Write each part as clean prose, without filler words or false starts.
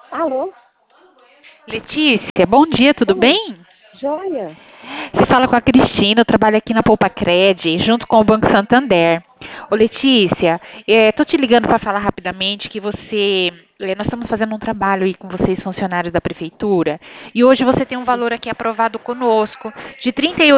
Alô? Letícia, bom dia, tudo Oi, bem? joia? Você fala com a Cristina, eu trabalho aqui na Poupa Cred, junto com o Banco Santander. Ô Letícia, tô te ligando para falar rapidamente que nós estamos fazendo um trabalho aí com vocês, funcionários da prefeitura, e hoje você tem um valor aqui aprovado conosco de R$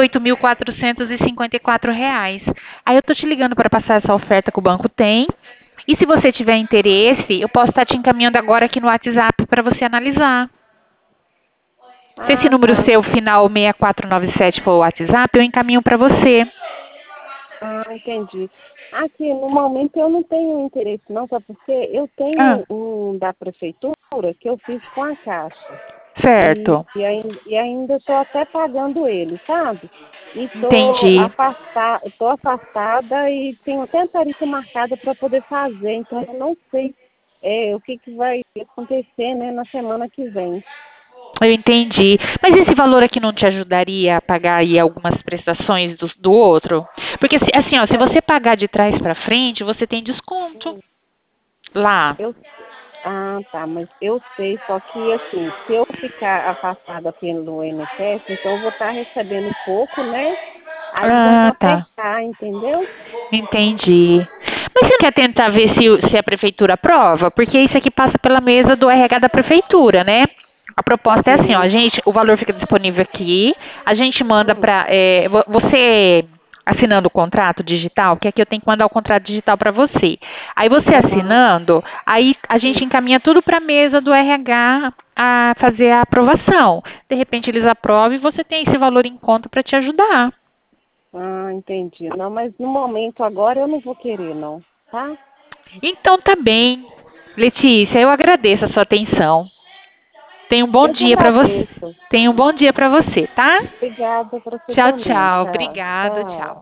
38.454. Aí eu tô te ligando para passar essa oferta que o banco tem, e se você tiver interesse, eu posso estar te encaminhando agora aqui no WhatsApp para você analisar. Se esse Ah, número tá. seu, final 6497, for o WhatsApp, eu encaminho para você. Ah, entendi. Aqui, no momento eu não tenho interesse não, sabe porque eu Ah, tenho um da prefeitura que eu fiz com a Caixa. certo. E ainda estou até pagando ele, sabe? E Entendi. tô afastada e tenho até tarifa marcada para poder fazer, então eu não sei o que, que vai acontecer, né, na semana que vem. Eu entendi. Mas esse valor aqui não te ajudaria a pagar aí algumas prestações do outro? Porque assim, ó, se você pagar de trás para frente, você tem desconto lá. Eu, tá, mas eu sei, só que assim, se eu ficar afastada pelo INSS, então eu vou estar recebendo pouco, né? Aí vai me Ah, tá. apertar, entendeu? Entendi. Mas você quer tentar ver se a prefeitura aprova? Porque isso aqui passa pela mesa do RH da prefeitura, né? A proposta é assim, ó, Sim. o valor fica disponível aqui, a gente manda Hum, para você assinando o contrato digital, que aqui eu tenho que mandar o contrato digital para você. Aí você aham, assinando, aí a gente sim. encaminha tudo para a mesa do RH a fazer a aprovação. De repente eles aprovam e você tem esse valor em conta para te ajudar. Ah, entendi. Não, mas no momento agora eu não vou querer, não, tá? Então tá bem. Letícia, eu agradeço a sua atenção. Tenha um bom Eu que dia para você. agradeço. Tenha um bom dia para você, tá? Obrigada para você Tchau, também. tchau. Tchau. Obrigada, Tchau. tchau.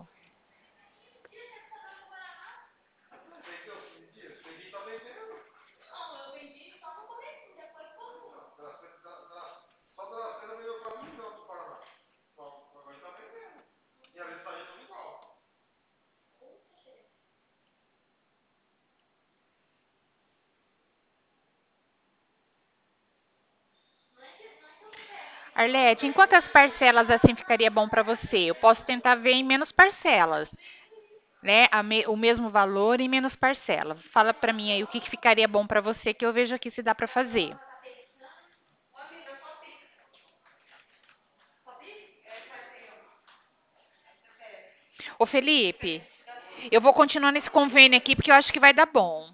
Arlete, em quantas parcelas assim ficaria bom para você? Eu posso tentar ver em menos parcelas, né? O mesmo valor em menos parcela. Fala para mim aí o que ficaria bom para você que eu vejo aqui se dá para fazer. Ô Felipe, eu vou continuar nesse convênio aqui porque eu acho que vai dar bom.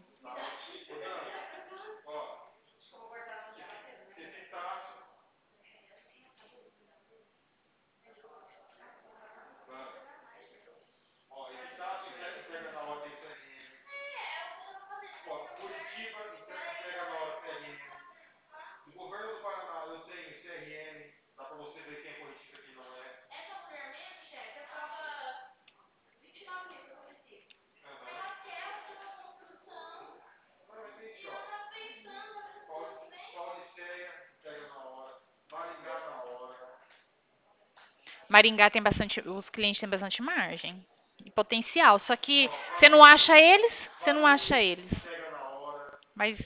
Maringá tem bastante, os clientes têm bastante margem e potencial, só que você não acha eles. Mas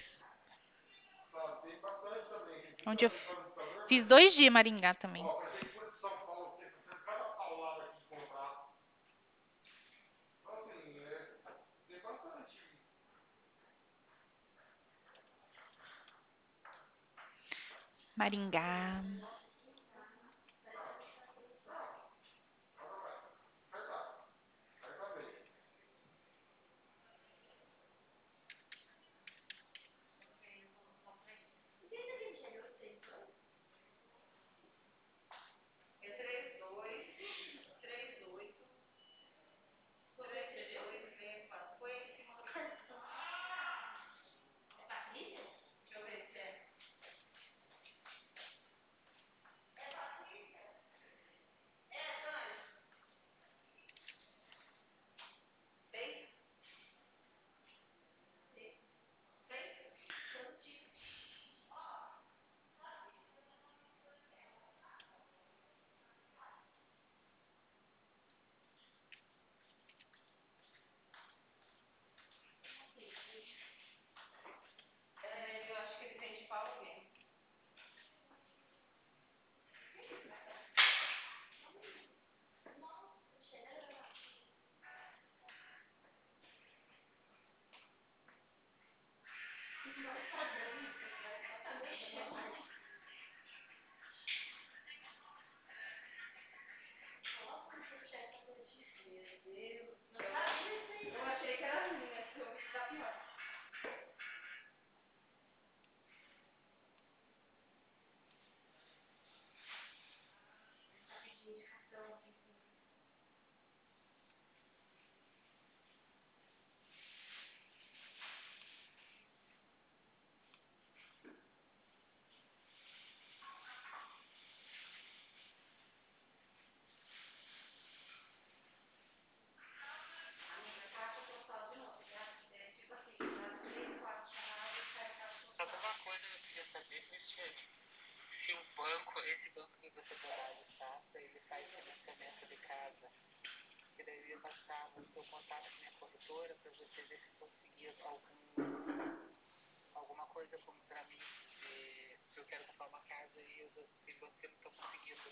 onde eu fiz 2 dias em Maringá também. Maringá. Alguma coisa eu queria saber, Cristiane, se o banco, esse banco que você trabalha, Safra, ele faz financiamento de casa. Que daí eu ia passar o seu contato com a minha corretora para você ver se conseguia alguma coisa como para mim, se eu quero comprar uma casa e tem banco que eu não estou conseguindo.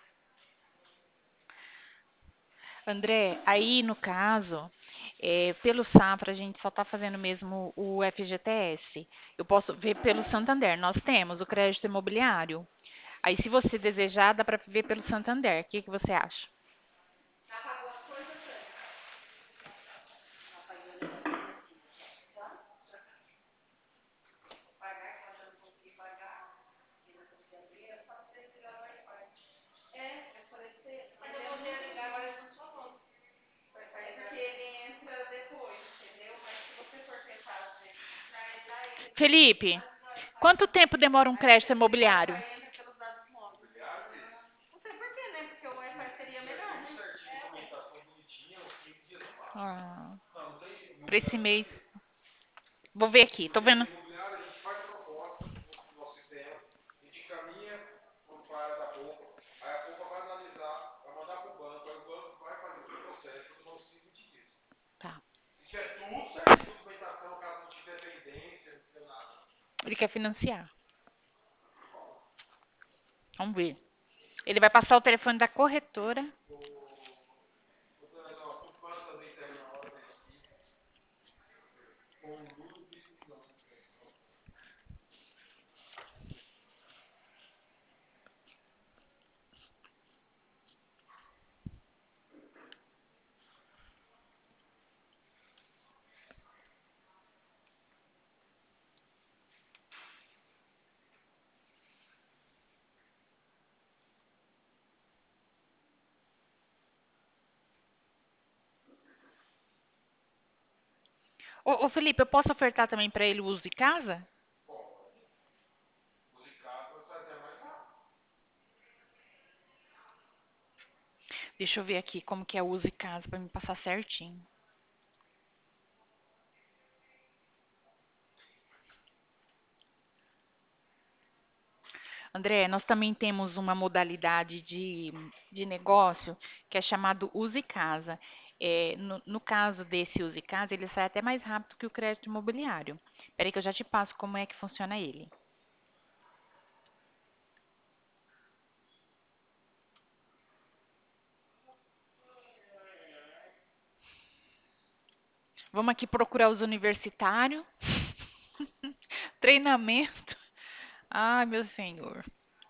André, aí no caso, pelo Safra a gente só está fazendo mesmo o FGTS. Eu posso ver pelo Santander. Nós temos o crédito imobiliário. Aí, se você desejar, dá para ver pelo Santander. O que que você acha? Felipe, quanto tempo demora um crédito imobiliário? Ah, para esse mês. Vou ver aqui, tô vendo. Tá. Ele quer financiar. Vamos ver. Ele vai passar o telefone da corretora. Ô, Felipe, eu posso ofertar também para ele o uso de casa? Deixa eu ver aqui como que é o uso de casa para me passar certinho. André, nós também temos uma modalidade de negócio que é chamado Use Casa. No caso desse Use Casa, ele sai até mais rápido que o crédito imobiliário. Espera aí que eu já te passo como é que funciona ele. Vamos aqui procurar os universitários. Treinamento. Ai, meu senhor.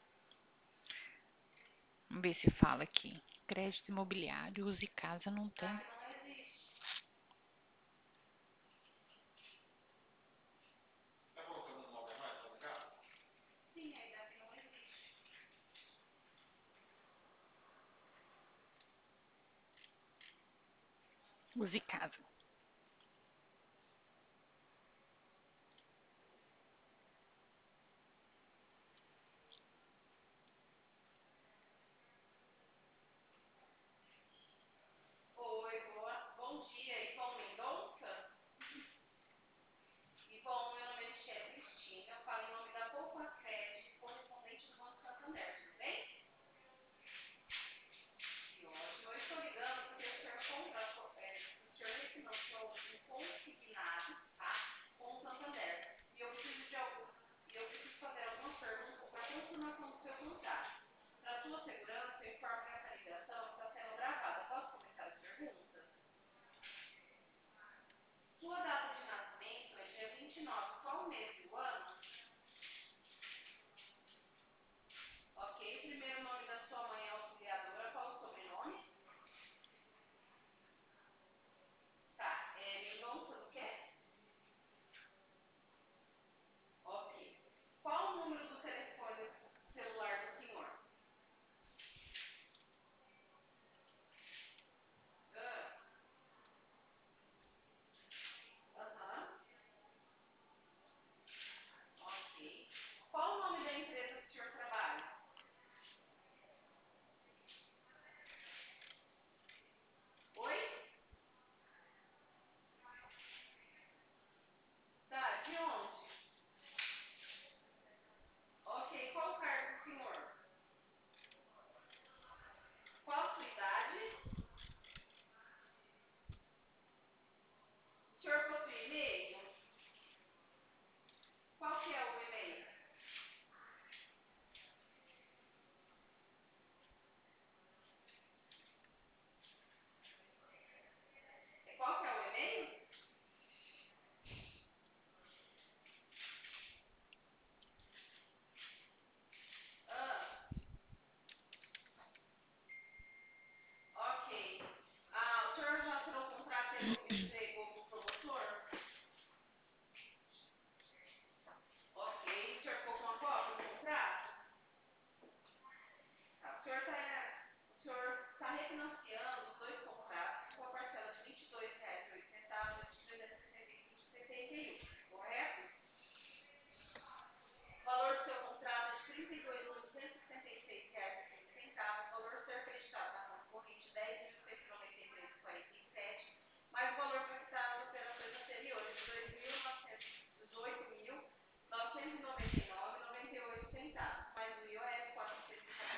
Vamos ver se fala aqui. Crédito imobiliário, Use Casa, não tem. Use Casa.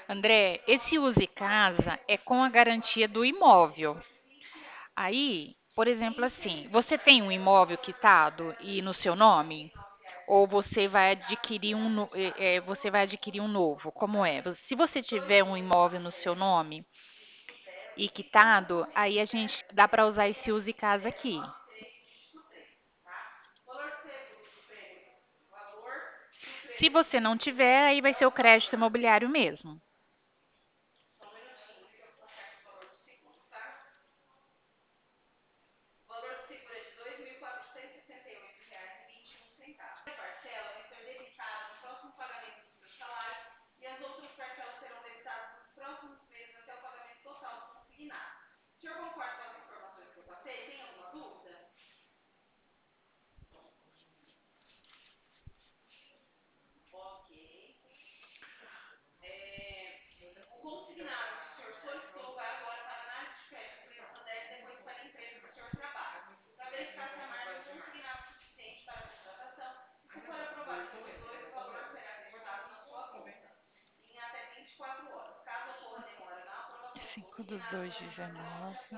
André, esse use casa é com a garantia do imóvel. Aí, por exemplo, assim, você tem um imóvel quitado e no seu nome? Ou você vai adquirir você vai adquirir um novo? Como é? Se você tiver um imóvel no seu nome e quitado, aí a gente dá para usar esse use casa aqui. Se você não tiver, aí vai ser o crédito imobiliário mesmo. Cinco do 2,19.